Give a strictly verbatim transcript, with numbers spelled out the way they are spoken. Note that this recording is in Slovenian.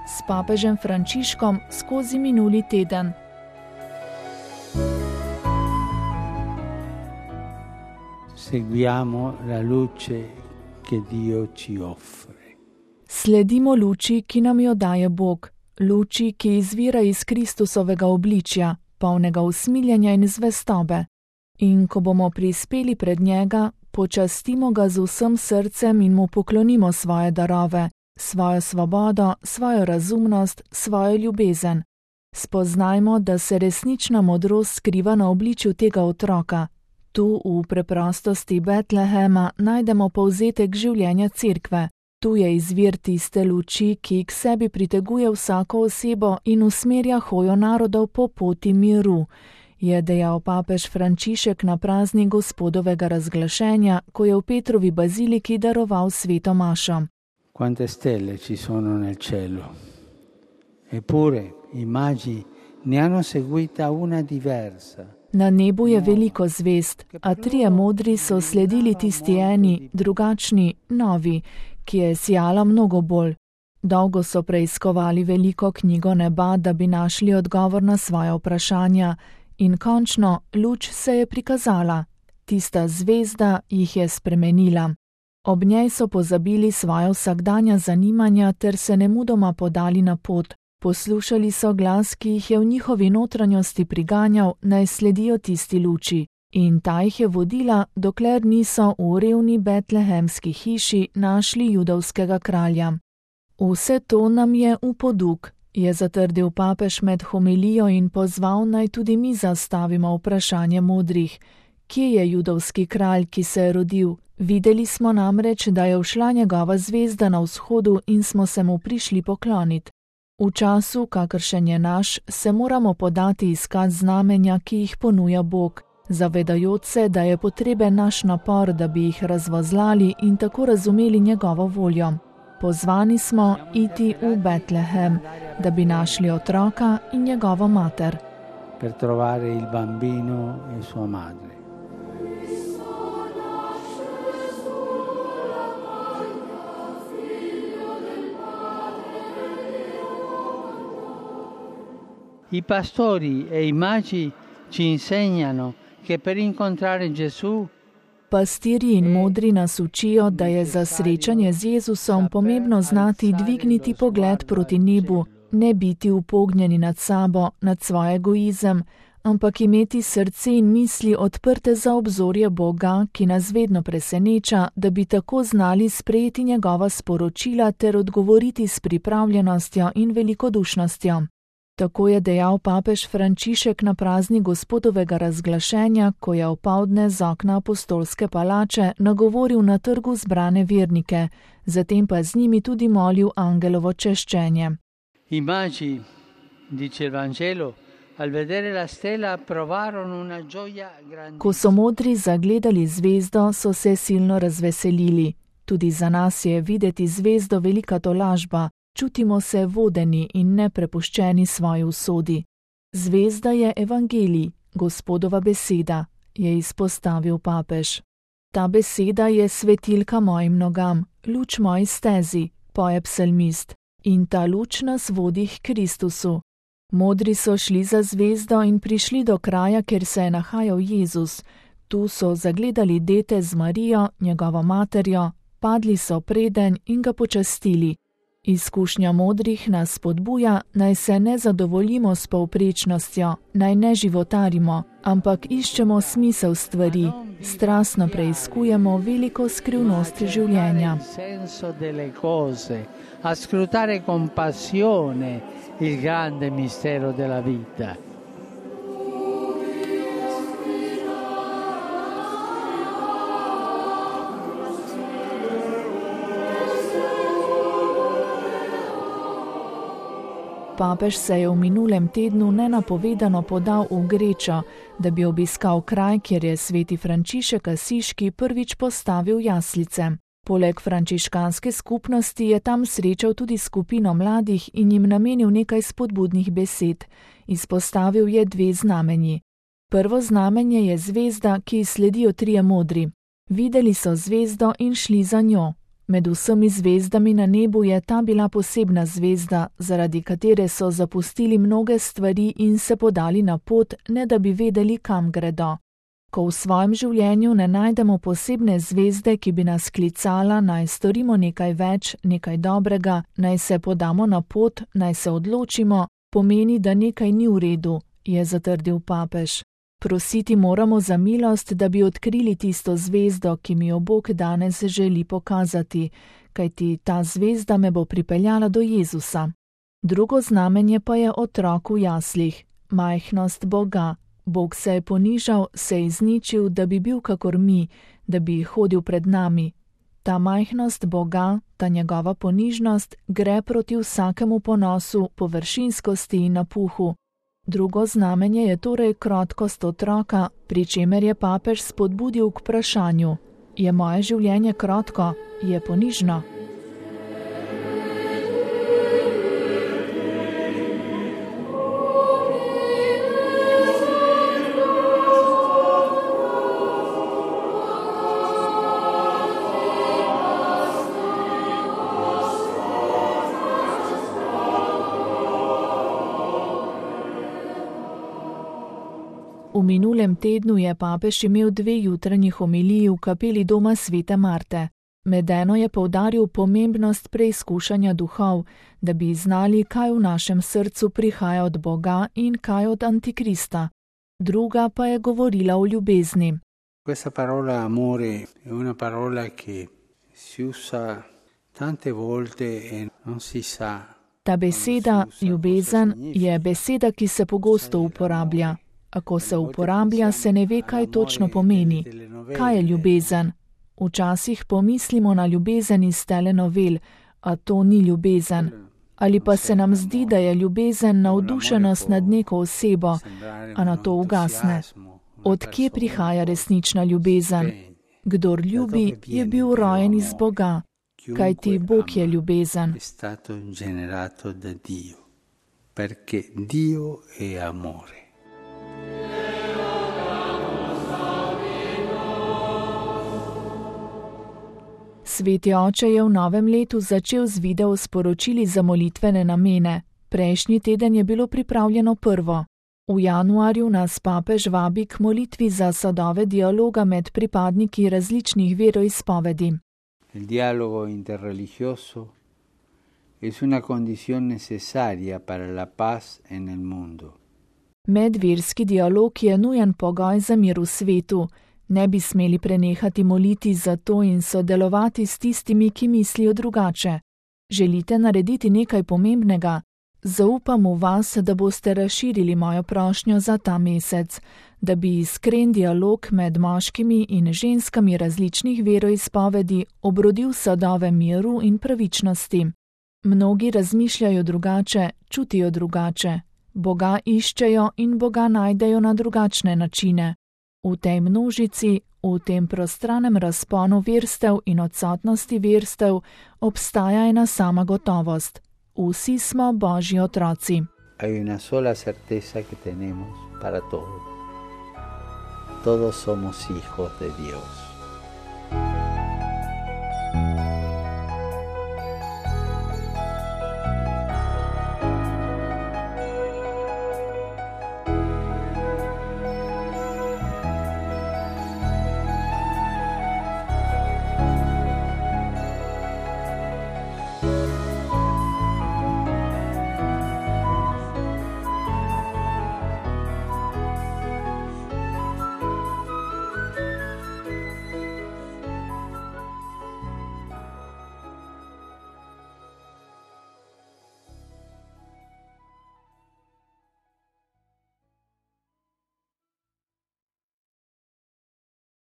s papežem Frančiškom skozi minuli teden. Seguiamo la luce che Dio ci offre. Sledimo luči, ki nam jo daje Bog, luči, ki izvira iz Kristusovega obličja, polnega usmiljenja in zvestobe. In ko bomo prispeli pred njega, počastimo ga z vsem srcem in mu poklonimo svoje darove, svojo svobodo, svojo razumnost, svojo ljubezen. Spoznajmo, da se resnična modrost skriva na obličju tega otroka. Tu v preprostosti Betlehema najdemo povzetek življenja cerkve. Tu je izvir tiste luči, ki k sebi priteguje vsako osebo in usmerja hojo narodov po poti miru, je dejal papež Frančišek na praznik Gospodovega razglašenja, ko je v Petrovi baziliki daroval sveto mašo. Quante stelle ci sono nel cielo. Eppure i magi ne hanno seguita una diversa. Na nebu je veliko zvezd, a trije modri so sledili tisti eni, drugačni, novi, ki je sijala mnogo bolj. Dolgo so preiskovali veliko knjigo neba, da bi našli odgovor na svoje vprašanja, in končno luč se je prikazala. Tista zvezda jih je spremenila. Ob njej so pozabili svoja vsakdanja zanimanja ter se nemudoma podali na pot. Poslušali so glas, ki jih je v njihovi notranjosti priganjal, naj sledijo tisti luči. In ta jih je vodila, dokler niso v revni betlehemski hiši našli judovskega kralja. Vse to nam je v poduk, je zatrdil papež med homilijo in pozval, naj tudi mi zastavimo vprašanje modrih. Kje je judovski kralj, ki se je rodil? Videli smo namreč, da je všla njegova zvezda na vzhodu in smo se mu prišli pokloniti. V času, kakršen je naš, se moramo podati iskat znamenja, ki jih ponuja Bog, zavedajoč se, da je potreben naš napor, da bi jih razvozlali in tako razumeli njegovo voljo. Pozvani smo iti v Betlehem, da bi našli otroka in njegovo mater. Per trovare il bambino e sua madre. I pastori e i magi ci insegnano che per incontrare Gesù Pastirji in modri nas učijo, da je za srečanje z Jezusom pomembno znati dvigniti pogled proti nebu, ne biti upognjeni nad sabo, nad svoj egoizem, ampak imeti srce in misli odprte za obzorje Boga, ki nas vedno preseneča, da bi tako znali sprejeti njegova sporočila ter odgovoriti s pripravljenostjo in velikodušnostjo. Tako je dejal papež Frančišek na praznik Gospodovega razglašenja, ko je opoldne z okna apostolske palače nagovoril na trgu zbrane vernike, zatem pa z njimi tudi molil angelovo češčenje. I magi, dice il Vangelo, al vedere la stella provarono una gioia grandissima. Ko so modri zagledali zvezdo, so se silno razveselili. Tudi za nas je videti zvezdo velika tolažba. Čutimo se vodeni in neprepuščeni svoji usodi. Zvezda je evangelij, Gospodova beseda, je izpostavil papež. Ta beseda je svetilka mojim nogam, luč moji stezi, poje psalmist, in ta luč nas vodi k Kristusu. Modri so šli za zvezdo in prišli do kraja, kjer se je nahajal Jezus. Tu so zagledali dete z Marijo, njegovo materjo, padli so preden in ga počastili. Izkušnja modrih nas spodbuja, naj se ne zadovoljimo s povprečnostjo, naj ne životarimo, ampak iščemo smisel stvari, strastno preiskujemo veliko skrivnost življenja. A scrutare con passione il grande mistero della vita. Papež se je v minulem tednu nenapovedano podal v Grečo, da bi obiskal kraj, kjer je sveti Frančišek Asiški prvič postavil jaslice. Poleg frančiškanske skupnosti je tam srečal tudi skupino mladih in jim namenil nekaj spodbudnih besed. Izpostavil je dve znamenji. Prvo znamenje je zvezda, ki sledijo trije modri. Videli so zvezdo in šli za njo. Med vsemi zvezdami na nebu je ta bila posebna zvezda, zaradi katere so zapustili mnoge stvari in se podali na pot, ne da bi vedeli, kam gredo. Ko v svojem življenju ne najdemo posebne zvezde, ki bi nas klicala, naj storimo nekaj več, nekaj dobrega, naj se podamo na pot, naj se odločimo, pomeni, da nekaj ni v redu, je zatrdil papež. Prositi moramo za milost, da bi odkrili tisto zvezdo, ki mi jo Bog danes želi pokazati, kajti ta zvezda me bo pripeljala do Jezusa. Drugo znamenje pa je otrok v jaslih, majhnost Boga. Bog se je ponižal, se je izničil, da bi bil kakor mi, da bi hodil pred nami. Ta majhnost Boga, ta njegova ponižnost, gre proti vsakemu ponosu, površinskosti in napuhu. Drugo znamenje je torej krotkost otroka, pri čemer je papež spodbudil k vprašanju: je moje življenje krotko, je ponižno? V minulem tednu je papež imel dve jutranji homiliji v kapeli doma svete Marte. Med eno je poudaril pomembnost preizkušanja duhov, da bi znali, kaj v našem srcu prihaja od Boga in kaj od Antikrista. Druga pa je govorila o ljubezni. Questa parola amore è una parola che si usa tante volte e non si sa. Ta beseda, ljubezen, je beseda, ki se pogosto uporablja. A ko se uporablja, se ne ve, kaj točno pomeni. Kaj je ljubezen? Včasih pomislimo na ljubezen iz telenovel, a to ni ljubezen. Ali pa se nam zdi, da je ljubezen navdušenost nad neko osebo, a na to ugasne. Od kje prihaja resnična ljubezen? Kdor ljubi, je bil rojen iz Boga, kajti Bog je ljubezen. Perché Dio è amore. Sveti oče je v novem letu začel z video sporočili za molitvene namene. Prejšnji teden je bilo pripravljeno prvo. V januarju nas papež vabi k molitvi za sadove dialoga med pripadniki različnih veroizpovedi. Il dialogo interreligioso es una condición necesaria para la paz en el mundo. Medverski dialog je nujen pogoj za mir v svetu. Ne bi smeli prenehati moliti za to in sodelovati s tistimi, ki mislijo drugače. Želite narediti nekaj pomembnega? Zaupam v vas, da boste razširili mojo prošnjo za ta mesec, da bi iskren dialog med moškimi in ženskami različnih veroizpovedi obrodil sadove miru in pravičnosti. Mnogi razmišljajo drugače, čutijo drugače. Boga iščejo in Boga najdejo na drugačne načine. V tej množici, v tem prostranem razponu verstev in odsotnosti verstev, obstaja ena sama gotovost. Vsi smo Božji otroci. Hay una sola certeza que tenemos para todos. Todos somos hijos de Dios.